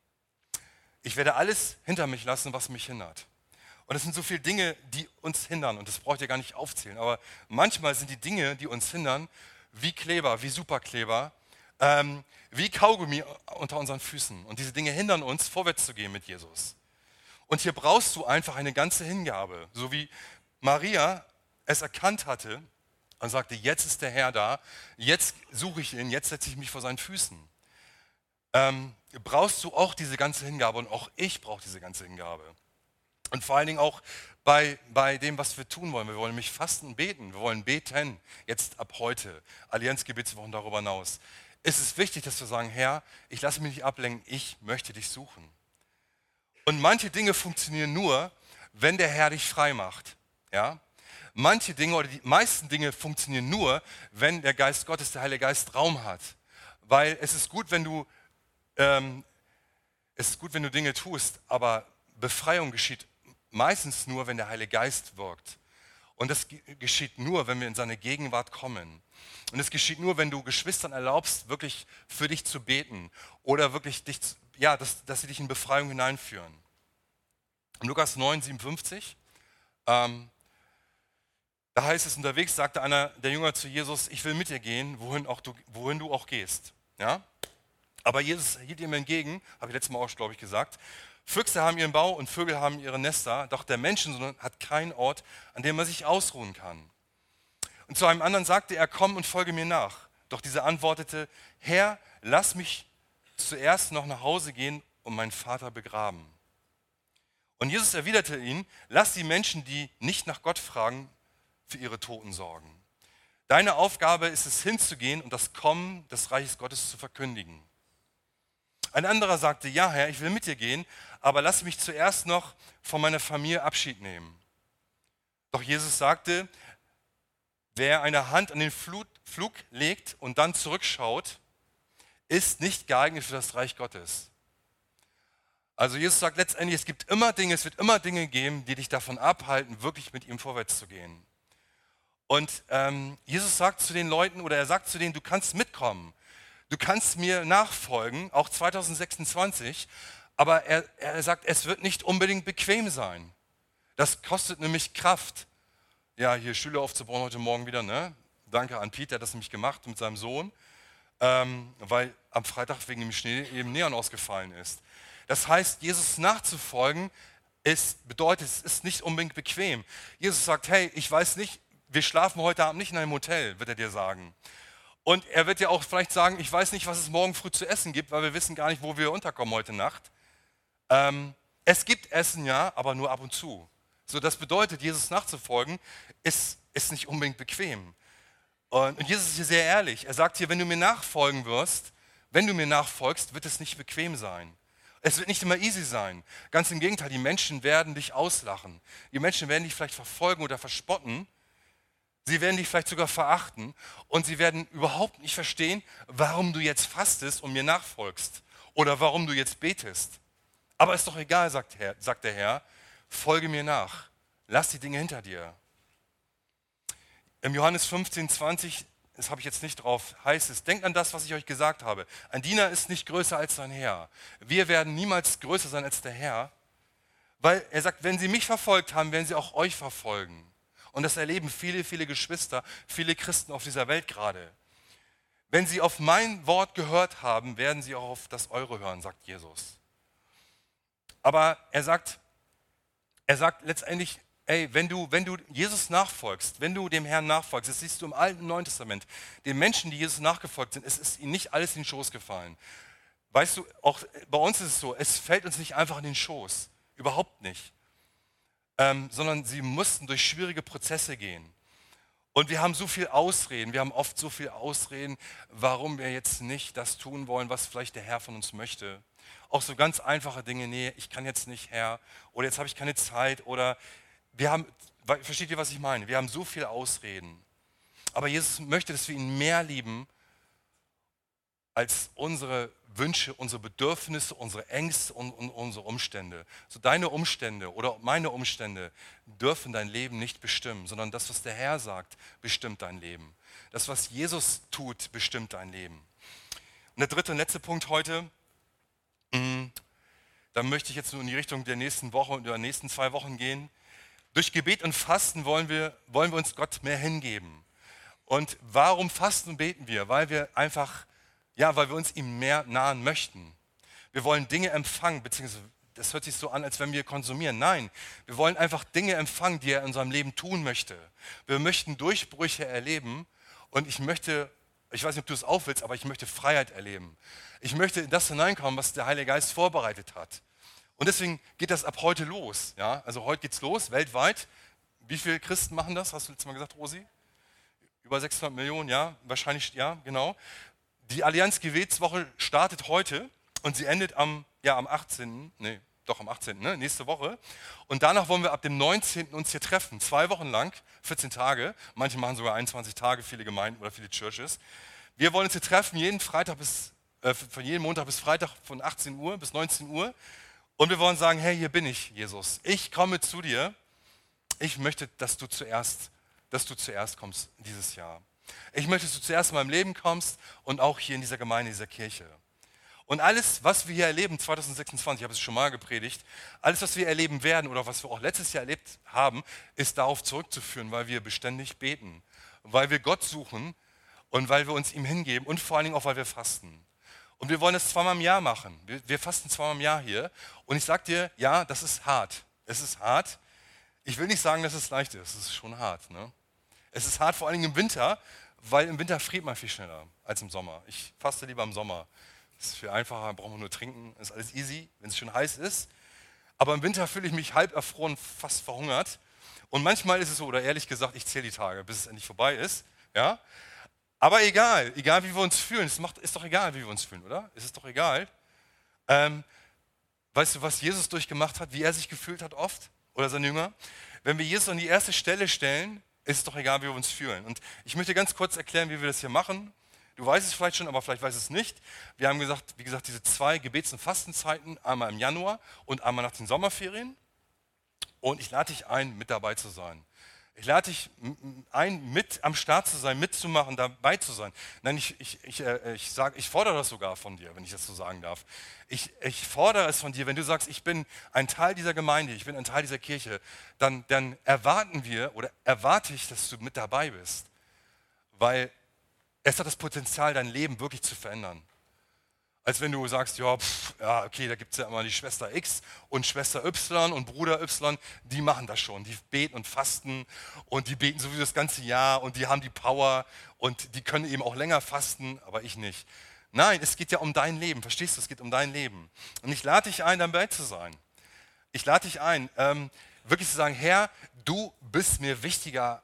Ich werde alles hinter mich lassen, was mich hindert. Und es sind so viele Dinge, die uns hindern. Und das braucht ihr gar nicht aufzählen. Aber manchmal sind die Dinge, die uns hindern, wie Kleber, wie Superkleber, ähm, wie Kaugummi unter unseren Füßen. Und diese Dinge hindern uns, vorwärts zu gehen mit Jesus. Und hier brauchst du einfach eine ganze Hingabe. So wie Maria es erkannt hatte und sagte, jetzt ist der Herr da, jetzt suche ich ihn, jetzt setze ich mich vor seinen Füßen. Ähm, brauchst du auch diese ganze Hingabe und auch ich brauche diese ganze Hingabe. Und vor allen Dingen auch bei, bei dem, was wir tun wollen. Wir wollen nämlich fasten und beten. Wir wollen beten, jetzt ab heute. Allianz Gebetswochen darüber hinaus. ist es wichtig, dass wir sagen, Herr, ich lasse mich nicht ablenken, ich möchte dich suchen. Und manche Dinge funktionieren nur, wenn der Herr dich frei macht. Ja? Manche Dinge oder die meisten Dinge funktionieren nur, wenn der Geist Gottes, der Heilige Geist, Raum hat. Weil es ist gut, wenn du, ähm, es ist gut, wenn du Dinge tust, aber Befreiung geschieht meistens nur, wenn der Heilige Geist wirkt. Und das geschieht nur, wenn wir in seine Gegenwart kommen. Und es geschieht nur, wenn du Geschwistern erlaubst, wirklich für dich zu beten oder wirklich dich, ja, dass, dass sie dich in Befreiung hineinführen. In Lukas neun, siebenundfünfzig, ähm, da heißt es, unterwegs sagte einer der Jünger zu Jesus, ich will mit dir gehen, wohin, auch du, wohin du auch gehst. Ja? Aber Jesus hielt ihm entgegen, habe ich letztes Mal auch, glaube ich, gesagt, Füchse haben ihren Bau und Vögel haben ihre Nester, doch der Menschensohn hat keinen Ort, an dem er sich ausruhen kann. Und zu einem anderen sagte er, komm und folge mir nach. Doch dieser antwortete, Herr, lass mich zuerst noch nach Hause gehen und meinen Vater begraben. Und Jesus erwiderte ihn, lass die Menschen, die nicht nach Gott fragen, für ihre Toten sorgen. Deine Aufgabe ist es, hinzugehen und das Kommen des Reiches Gottes zu verkündigen. Ein anderer sagte, ja Herr, ich will mit dir gehen, aber lass mich zuerst noch von meiner Familie Abschied nehmen. Doch Jesus sagte, wer eine Hand an den Flug legt und dann zurückschaut, ist nicht geeignet für das Reich Gottes. Also Jesus sagt letztendlich, es gibt immer Dinge, es wird immer Dinge geben, die dich davon abhalten, wirklich mit ihm vorwärts zu gehen. Und ähm, Jesus sagt zu den Leuten, oder er sagt zu denen, du kannst mitkommen. Du kannst mir nachfolgen, auch zwanzig sechsundzwanzig, aber er, er sagt, es wird nicht unbedingt bequem sein. Das kostet nämlich Kraft. Ja, hier Schüler aufzubauen heute Morgen wieder, ne? Danke an Pete, der hat das nämlich gemacht mit seinem Sohn, ähm, weil am Freitag wegen dem Schnee eben Neon ausgefallen ist. Das heißt, Jesus nachzufolgen, ist, bedeutet, es ist nicht unbedingt bequem. Jesus sagt, hey, ich weiß nicht, wir schlafen heute Abend nicht in einem Hotel, wird er dir sagen. Und er wird dir auch vielleicht sagen, ich weiß nicht, was es morgen früh zu essen gibt, weil wir wissen gar nicht, wo wir unterkommen heute Nacht. Ähm, es gibt Essen, ja, aber nur ab und zu. So, das bedeutet, Jesus nachzufolgen, ist, ist nicht unbedingt bequem. Und, und Jesus ist hier sehr ehrlich. Er sagt hier, wenn du mir nachfolgen wirst, wenn du mir nachfolgst, wird es nicht bequem sein. Es wird nicht immer easy sein. Ganz im Gegenteil, die Menschen werden dich auslachen. Die Menschen werden dich vielleicht verfolgen oder verspotten. Sie werden dich vielleicht sogar verachten und sie werden überhaupt nicht verstehen, warum du jetzt fastest und mir nachfolgst oder warum du jetzt betest. Aber ist doch egal, sagt, Herr, sagt der Herr, folge mir nach, lass die Dinge hinter dir. Im Johannes fünfzehn, zwanzig, das habe ich jetzt nicht drauf, heißt es, denkt an das, was ich euch gesagt habe. Ein Diener ist nicht größer als sein Herr. Wir werden niemals größer sein als der Herr, weil er sagt, wenn sie mich verfolgt haben, werden sie auch euch verfolgen. Und das erleben viele, viele Geschwister, viele Christen auf dieser Welt gerade. Wenn sie auf mein Wort gehört haben, werden sie auch auf das eure hören, sagt Jesus. Aber er sagt, er sagt letztendlich, ey, wenn du, wenn du Jesus nachfolgst, wenn du dem Herrn nachfolgst, das siehst du im Alten und Neuen Testament, den Menschen, die Jesus nachgefolgt sind, es ist ihnen nicht alles in den Schoß gefallen. Weißt du, auch bei uns ist es so, es fällt uns nicht einfach in den Schoß, überhaupt nicht. Ähm, sondern sie mussten durch schwierige Prozesse gehen. Und wir haben so viel Ausreden, wir haben oft so viel Ausreden, warum wir jetzt nicht das tun wollen, was vielleicht der Herr von uns möchte. Auch so ganz einfache Dinge, nee, ich kann jetzt nicht, Herr, oder jetzt habe ich keine Zeit, oder wir haben, versteht ihr, was ich meine? Wir haben so viele Ausreden. Aber Jesus möchte, dass wir ihn mehr lieben, als unsere Wünsche, unsere Bedürfnisse, unsere Ängste und, und unsere Umstände. So deine Umstände oder meine Umstände dürfen dein Leben nicht bestimmen, sondern das, was der Herr sagt, bestimmt dein Leben. Das, was Jesus tut, bestimmt dein Leben. Und der dritte und letzte Punkt heute, mh, da möchte ich jetzt nur in die Richtung der nächsten Woche und der nächsten zwei Wochen gehen. Durch Gebet und Fasten wollen wir, wollen wir uns Gott mehr hingeben. Und warum fasten und beten wir? Weil wir einfach Ja, weil wir uns ihm mehr nahen möchten. Wir wollen Dinge empfangen, beziehungsweise das hört sich so an, als wenn wir konsumieren. Nein, wir wollen einfach Dinge empfangen, die er in unserem Leben tun möchte. Wir möchten Durchbrüche erleben und ich möchte, ich weiß nicht, ob du es auch willst, aber ich möchte Freiheit erleben. Ich möchte in das hineinkommen, was der Heilige Geist vorbereitet hat. Und deswegen geht das ab heute los. Ja? Also heute geht's los, weltweit. Wie viele Christen machen das? Hast du letztes Mal gesagt, Rosi? Über sechshundert Millionen, ja, wahrscheinlich, ja, genau. Die Allianz Gebetswoche startet heute und sie endet am, ja, am achtzehnten. Nee, doch am achtzehnten, ne? Nächste Woche. Und danach wollen wir ab dem neunzehnten uns hier treffen. Zwei Wochen lang, vierzehn Tage. Manche machen sogar einundzwanzig Tage, viele Gemeinden oder viele Churches. Wir wollen uns hier treffen, jeden Freitag bis, äh, von jedem Montag bis Freitag von achtzehn Uhr bis neunzehn Uhr. Und wir wollen sagen, hey, hier bin ich, Jesus. Ich komme zu dir. Ich möchte, dass du zuerst, dass du zuerst kommst dieses Jahr. Ich möchte, dass du zuerst in meinem Leben kommst und auch hier in dieser Gemeinde, in dieser Kirche. Und alles, was wir hier erleben, zwanzig sechsundzwanzig, ich habe es schon mal gepredigt, alles, was wir erleben werden oder was wir auch letztes Jahr erlebt haben, ist darauf zurückzuführen, weil wir beständig beten, weil wir Gott suchen und weil wir uns ihm hingeben und vor allen Dingen auch, weil wir fasten. Und wir wollen das zweimal im Jahr machen. Wir, wir fasten zweimal im Jahr hier. Und ich sage dir, ja, das ist hart. Es ist hart. Ich will nicht sagen, dass es leicht ist. Es ist schon hart. Ne? Es ist hart, vor allen Dingen im Winter, weil im Winter friert man viel schneller als im Sommer. Ich faste lieber im Sommer. Es ist viel einfacher, braucht man nur trinken, ist alles easy, wenn es schön heiß ist. Aber im Winter fühle ich mich halb erfroren, fast verhungert. Und manchmal ist es so, oder ehrlich gesagt, ich zähle die Tage, bis es endlich vorbei ist. Ja? Aber egal, egal wie wir uns fühlen, es macht, ist doch egal, wie wir uns fühlen, oder? Es ist doch egal. Ähm, weißt du, was Jesus durchgemacht hat, wie er sich gefühlt hat oft? Oder sein Jünger? Wenn wir Jesus an die erste Stelle stellen, ist es doch egal, wie wir uns fühlen. Und ich möchte ganz kurz erklären, wie wir das hier machen. Du weißt es vielleicht schon, aber vielleicht weißt es nicht. Wir haben gesagt, wie gesagt, diese zwei Gebets- und Fastenzeiten, einmal im Januar und einmal nach den Sommerferien. Und ich lade dich ein, mit dabei zu sein. Ich lade dich ein, mit am Start zu sein, mitzumachen, dabei zu sein. Nein, ich, ich, ich, äh, ich, sag, ich fordere das sogar von dir, wenn ich das so sagen darf. Ich, ich fordere es von dir, wenn du sagst, ich bin ein Teil dieser Gemeinde, ich bin ein Teil dieser Kirche, dann, dann erwarten wir oder erwarte ich, dass du mit dabei bist. Weil es hat das Potenzial, dein Leben wirklich zu verändern. Als wenn du sagst, ja, pff, ja okay, da gibt es ja immer die Schwester X und Schwester Y und Bruder Y, die machen das schon. Die beten und fasten und die beten sowieso das ganze Jahr und die haben die Power und die können eben auch länger fasten, aber ich nicht. Nein, es geht ja um dein Leben, verstehst du, es geht um dein Leben. Und ich lade dich ein, dabei zu sein. Ich lade dich ein, ähm, wirklich zu sagen, Herr, du bist mir wichtiger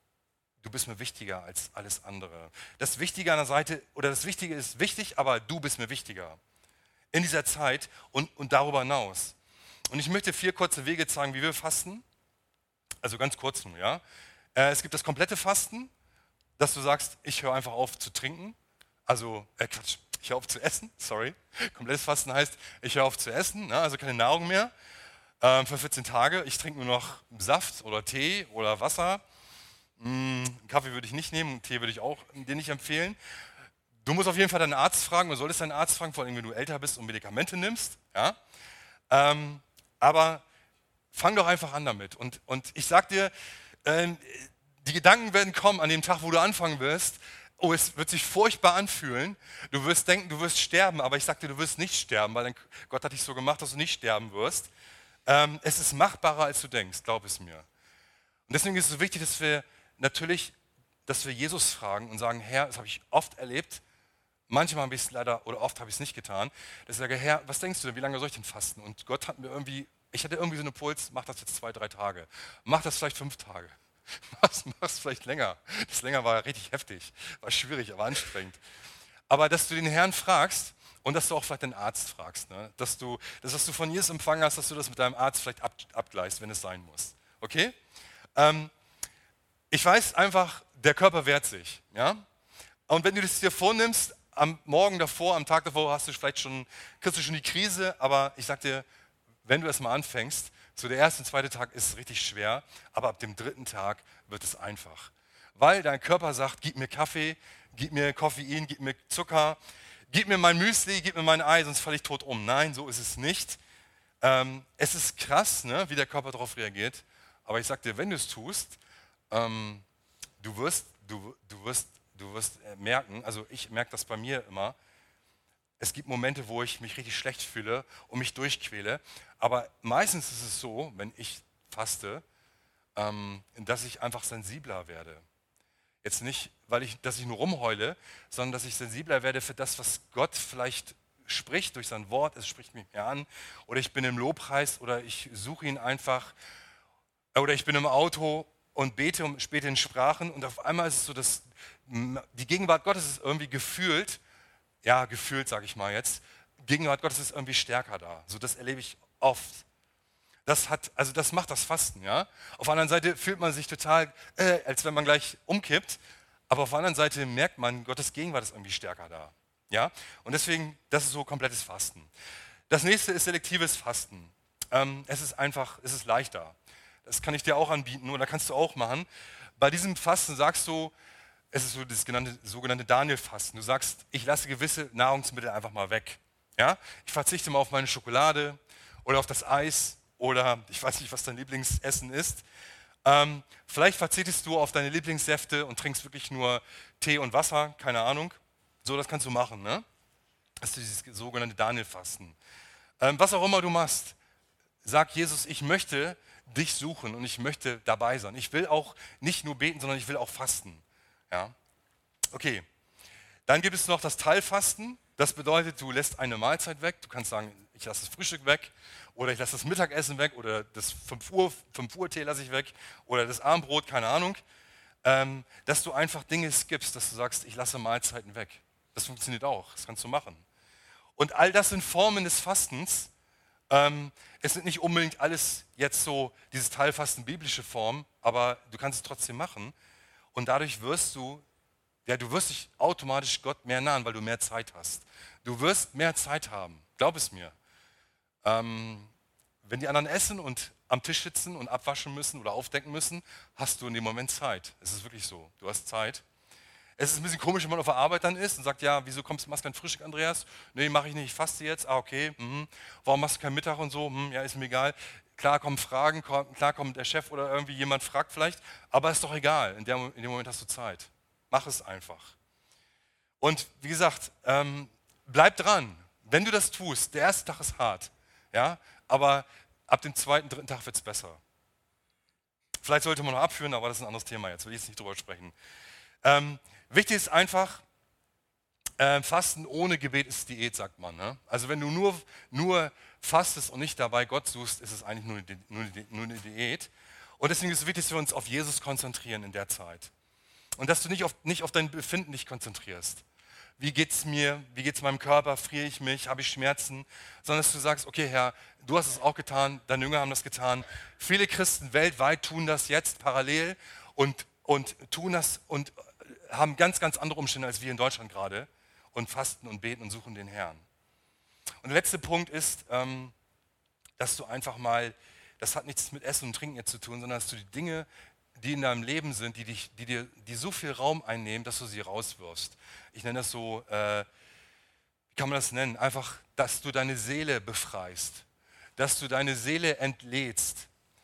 Du bist mir wichtiger als alles andere. Das Wichtige an der Seite, oder das Wichtige ist wichtig, aber du bist mir wichtiger. In dieser Zeit und, und darüber hinaus. Und ich möchte vier kurze Wege zeigen, wie wir fasten. Also ganz kurz nur, ja. Äh, es gibt das komplette Fasten, dass du sagst, ich höre einfach auf zu trinken. Also, äh Quatsch, ich höre auf zu essen, sorry. Komplettes Fasten heißt, ich höre auf zu essen, ne? Also keine Nahrung mehr. Ähm, für vierzehn Tage. Ich trinke nur noch Saft oder Tee oder Wasser. Kaffee würde ich nicht nehmen, Tee würde ich auch dir nicht empfehlen. Du musst auf jeden Fall deinen Arzt fragen, du solltest deinen Arzt fragen, vor allem wenn du älter bist und Medikamente nimmst. Ja? Ähm, aber fang doch einfach an damit. Und, und ich sag dir, äh, die Gedanken werden kommen an dem Tag, wo du anfangen wirst. Oh, es wird sich furchtbar anfühlen. Du wirst denken, du wirst sterben, aber ich sag dir, du wirst nicht sterben, weil Gott hat dich so gemacht, dass du nicht sterben wirst. Ähm, es ist machbarer, als du denkst, glaub es mir. Und deswegen ist es so wichtig, dass wir natürlich, dass wir Jesus fragen und sagen, Herr, das habe ich oft erlebt, manchmal habe ich es leider, oder oft habe ich es nicht getan, dass ich sage, Herr, was denkst du denn, wie lange soll ich denn fasten? Und Gott hat mir irgendwie, ich hatte irgendwie so einen Puls, mach das jetzt zwei, drei Tage, mach das vielleicht fünf Tage, mach es vielleicht länger. Das länger war richtig heftig, war schwierig, aber anstrengend. Aber dass du den Herrn fragst und dass du auch vielleicht den Arzt fragst, ne? dass du, das, was du von Jesus empfangen hast, dass du das mit deinem Arzt vielleicht ab, abgleichst, wenn es sein muss. Okay? Ähm, Ich weiß einfach, der Körper wehrt sich. Ja? Und wenn du das dir vornimmst, am Morgen davor, am Tag davor, hast du vielleicht schon, kriegst du schon die Krise, aber ich sag dir, wenn du erst mal anfängst, so der erste und zweite Tag ist richtig schwer, aber ab dem dritten Tag wird es einfach. Weil dein Körper sagt, gib mir Kaffee, gib mir Koffein, gib mir Zucker, gib mir mein Müsli, gib mir mein Ei, sonst falle ich tot um. Nein, so ist es nicht. Ähm, es ist krass, ne, wie der Körper darauf reagiert, aber ich sag dir, wenn du es tust, Ähm, du wirst, du, du wirst, du wirst merken, also ich merke das bei mir immer, es gibt Momente, wo ich mich richtig schlecht fühle und mich durchquäle, aber meistens ist es so, wenn ich faste, ähm, dass ich einfach sensibler werde. Jetzt nicht, weil ich, dass ich nur rumheule, sondern dass ich sensibler werde für das, was Gott vielleicht spricht durch sein Wort, es spricht mich mehr an, oder ich bin im Lobpreis oder ich suche ihn einfach, oder ich bin im Auto und bete und später in Sprachen und auf einmal ist es so, dass die Gegenwart Gottes ist irgendwie gefühlt ja, gefühlt, sage ich mal jetzt, Gegenwart Gottes ist irgendwie stärker da. So, das erlebe ich oft. Das hat, also das macht das Fasten, ja. Auf der anderen Seite fühlt man sich total, äh, als wenn man gleich umkippt, aber auf der anderen Seite merkt man, Gottes Gegenwart ist irgendwie stärker da, ja. Und deswegen, das ist so komplettes Fasten. Das nächste ist selektives Fasten. Ähm, es ist einfach, es ist leichter. Das kann ich dir auch anbieten oder kannst du auch machen. Bei diesem Fasten sagst du, es ist so das genannte, sogenannte Daniel-Fasten. Du sagst, ich lasse gewisse Nahrungsmittel einfach mal weg. Ja? Ich verzichte mal auf meine Schokolade oder auf das Eis oder ich weiß nicht, was dein Lieblingsessen ist. Ähm, vielleicht verzichtest du auf deine Lieblingssäfte und trinkst wirklich nur Tee und Wasser, keine Ahnung. So, das kannst du machen. Ne? Das ist dieses sogenannte Daniel-Fasten. Ähm, was auch immer du machst, sag Jesus, ich möchte dich suchen und ich möchte dabei sein. Ich will auch nicht nur beten, sondern ich will auch fasten. Ja? Okay, dann gibt es noch das Teilfasten. Das bedeutet, du lässt eine Mahlzeit weg. Du kannst sagen, ich lasse das Frühstück weg oder ich lasse das Mittagessen weg oder das fünf Uhr, fünf Uhr Tee lasse ich weg oder das Abendbrot, keine Ahnung. Ähm, dass du einfach Dinge skippst, dass du sagst, ich lasse Mahlzeiten weg. Das funktioniert auch, das kannst du machen. Und all das sind Formen des Fastens. Ähm, es sind nicht unbedingt alles jetzt so dieses Teilfasten biblische Form, aber du kannst es trotzdem machen. Und dadurch wirst du, ja, du wirst dich automatisch Gott mehr nahen, weil du mehr Zeit hast. Du wirst mehr Zeit haben, glaub es mir. Ähm, wenn die anderen essen und am Tisch sitzen und abwaschen müssen oder aufdecken müssen, hast du in dem Moment Zeit. Es ist wirklich so, du hast Zeit. Es ist ein bisschen komisch, wenn man auf der Arbeit dann ist und sagt, ja, wieso kommst, machst du kein Frühstück, Andreas? Nee, mache ich nicht, ich faste jetzt. Ah, okay. Mhm. Warum machst du keinen Mittag und so? Hm, ja, ist mir egal. Klar kommen Fragen, klar kommt der Chef oder irgendwie jemand fragt vielleicht, aber ist doch egal. In, der, in dem Moment hast du Zeit. Mach es einfach. Und wie gesagt, ähm, bleib dran. Wenn du das tust, der erste Tag ist hart, ja, aber ab dem zweiten, dritten Tag wird es besser. Vielleicht sollte man noch abführen, aber das ist ein anderes Thema jetzt, will ich jetzt nicht drüber sprechen. Ähm, wichtig ist einfach, äh, Fasten ohne Gebet ist Diät, sagt man. Ne? Also wenn du nur, nur fastest und nicht dabei Gott suchst, ist es eigentlich nur eine, nur, eine, nur eine Diät. Und deswegen ist es wichtig, dass wir uns auf Jesus konzentrieren in der Zeit. Und dass du nicht auf, nicht auf dein Befinden dich konzentrierst. Wie geht es mir? Wie geht es meinem Körper? Friere ich mich? Habe ich Schmerzen? Sondern dass du sagst, okay Herr, du hast es auch getan, deine Jünger haben das getan. Viele Christen weltweit tun das jetzt parallel und, und tun das und haben ganz, ganz andere Umstände als wir in Deutschland gerade und fasten und beten und suchen den Herrn. Und der letzte Punkt ist, ähm, dass du einfach mal, das hat nichts mit Essen und Trinken jetzt zu tun, sondern dass du die Dinge, die in deinem Leben sind, die, dich, die dir die so viel Raum einnehmen, dass du sie rauswirfst. Ich nenne das so, äh, wie kann man das nennen? Einfach, dass du deine Seele befreist, dass du deine Seele entlädst.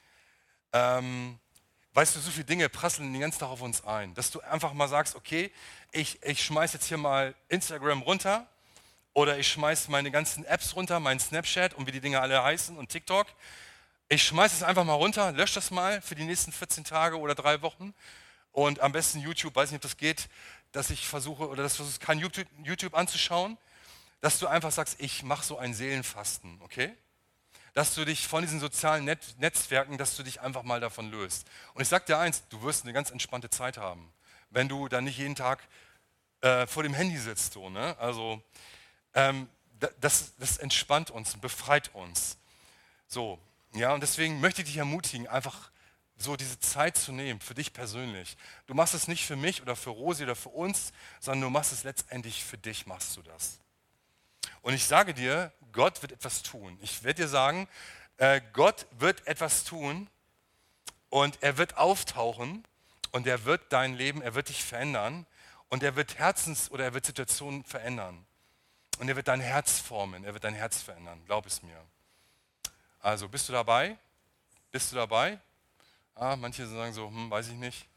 Ähm, weißt du, so viele Dinge prasseln den ganzen Tag auf uns ein, dass du einfach mal sagst, okay, ich, ich schmeiß jetzt hier mal Instagram runter oder ich schmeiß meine ganzen Apps runter, mein Snapchat und wie die Dinge alle heißen und TikTok. Ich schmeiß es einfach mal runter, lösche das mal für die nächsten vierzehn Tage oder drei Wochen und am besten YouTube, weiß nicht, ob das geht, dass ich versuche oder dass du versuchst, kein YouTube, YouTube anzuschauen, dass du einfach sagst, ich mache so ein Seelenfasten, okay? Dass du dich von diesen sozialen Net Netzwerken, dass du dich einfach mal davon löst. Und ich sage dir eins, du wirst eine ganz entspannte Zeit haben, wenn du dann nicht jeden Tag äh, vor dem Handy sitzt. So, ne? Also ähm, das, das entspannt uns, befreit uns. So, ja, und deswegen möchte ich dich ermutigen, einfach so diese Zeit zu nehmen, für dich persönlich. Du machst es nicht für mich oder für Rosi oder für uns, sondern du machst es letztendlich für dich, machst du das. Und ich sage dir, Gott wird etwas tun. Ich werde dir sagen, äh, Gott wird etwas tun und er wird auftauchen und er wird dein Leben, er wird dich verändern und er wird Herzens- oder er wird Situationen verändern. Und er wird dein Herz formen, er wird dein Herz verändern, glaub es mir. Also, bist du dabei? Bist du dabei? Ah, manche sagen so, hm, weiß ich nicht.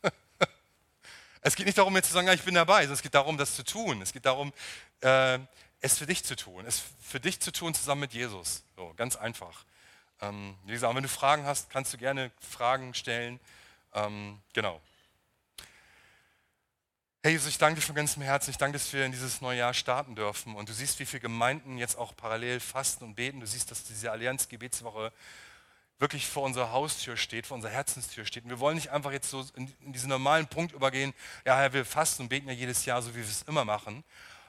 Es geht nicht darum, jetzt zu sagen, ja, ich bin dabei, sondern es geht darum, das zu tun. Es geht darum, äh, es für dich zu tun. Es für dich zu tun zusammen mit Jesus. So, ganz einfach. Ähm, wie gesagt, wenn du Fragen hast, kannst du gerne Fragen stellen. Ähm, genau. Hey Jesus, ich danke dir von ganzem Herzen. Ich danke, dass wir in dieses neue Jahr starten dürfen. Und du siehst, wie viele Gemeinden jetzt auch parallel fasten und beten. Du siehst, dass diese Allianz-Gebetswoche wirklich vor unserer Haustür steht, vor unserer Herzenstür steht. Und wir wollen nicht einfach jetzt so in, in diesen normalen Punkt übergehen, ja, Herr, wir fasten und beten ja jedes Jahr, so wie wir es immer machen,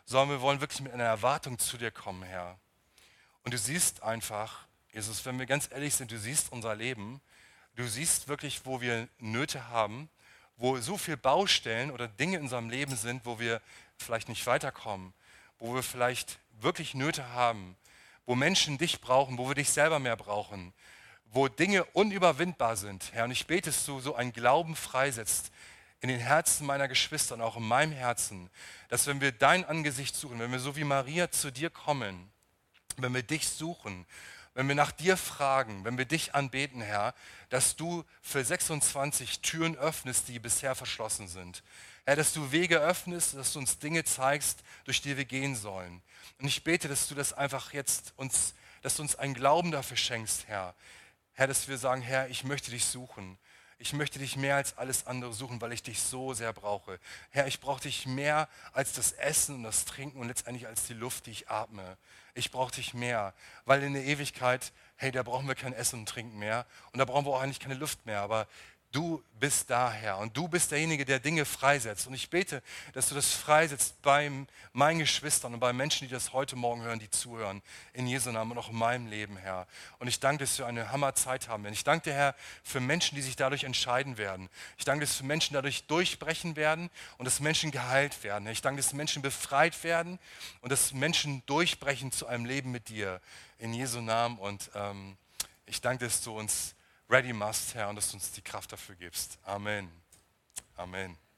sondern wir wollen wirklich mit einer Erwartung zu dir kommen, Herr. Und du siehst einfach, Jesus, wenn wir ganz ehrlich sind, du siehst unser Leben, du siehst wirklich, wo wir Nöte haben, wo so viele Baustellen oder Dinge in unserem Leben sind, wo wir vielleicht nicht weiterkommen, wo wir vielleicht wirklich Nöte haben, wo Menschen dich brauchen, wo wir dich selber mehr brauchen, wo Dinge unüberwindbar sind. Herr, und ich bete, dass du so einen Glauben freisetzt in den Herzen meiner Geschwister und auch in meinem Herzen, dass wenn wir dein Angesicht suchen, wenn wir so wie Maria zu dir kommen, wenn wir dich suchen, wenn wir nach dir fragen, wenn wir dich anbeten, Herr, dass du für sechsundzwanzig Türen öffnest, die bisher verschlossen sind. Herr, dass du Wege öffnest, dass du uns Dinge zeigst, durch die wir gehen sollen. Und ich bete, dass du das einfach jetzt uns, dass du uns einen Glauben dafür schenkst, Herr. Herr, dass wir sagen, Herr, ich möchte dich suchen. Ich möchte dich mehr als alles andere suchen, weil ich dich so sehr brauche. Herr, ich brauche dich mehr als das Essen und das Trinken und letztendlich als die Luft, die ich atme. Ich brauche dich mehr, weil in der Ewigkeit, hey, da brauchen wir kein Essen und Trinken mehr und da brauchen wir auch eigentlich keine Luft mehr, aber du bist da, Herr, und du bist derjenige, der Dinge freisetzt. Und ich bete, dass du das freisetzt bei meinen Geschwistern und bei Menschen, die das heute Morgen hören, die zuhören, in Jesu Namen und auch in meinem Leben, Herr. Und ich danke, dass wir eine Hammerzeit haben werden. Ich danke dir, Herr, für Menschen, die sich dadurch entscheiden werden. Ich danke, dass Menschen dadurch durchbrechen werden und dass Menschen geheilt werden. Ich danke, dass Menschen befreit werden und dass Menschen durchbrechen zu einem Leben mit dir, in Jesu Namen. Und ähm, ich danke, dass du uns ready machst, Herr, und dass du uns die Kraft dafür gibst. Amen. Amen.